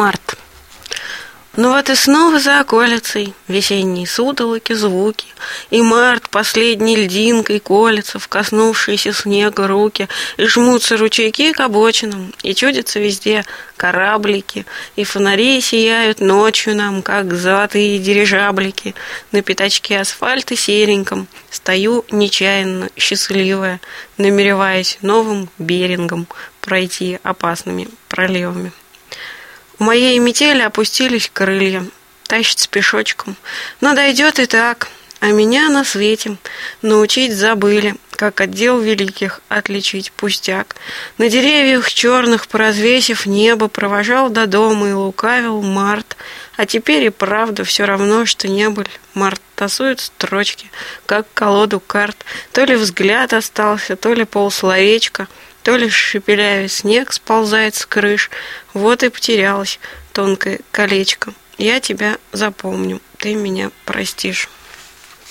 Март. Ну вот и снова за околицей весенние сутолоки, звуки, и март последней льдинкой колется в коснувшиеся снега руки, и жмутся ручейки к обочинам, и чудятся везде кораблики, и фонари сияют ночью нам, как золотые дирижаблики. На пятачке асфальта сереньком стою нечаянно счастливая, намереваясь новым берингом пройти опасными проливами. У моей метели опустились крылья, тащится пешочком, но дойдет и так, а меня на свете научить забыли, как от дел великих отличить пустяк. На деревьях черных, поразвесив небо, провожал до дома и лукавил март, а теперь и правда все равно, что не были. Март тасует строчки, как колоду карт, то ли взгляд остался, то ли полсловечка, то ли шепелявя снег сползает с крыш. Вот и потерялось тонкое колечко. Я тебя запомню, ты меня простишь.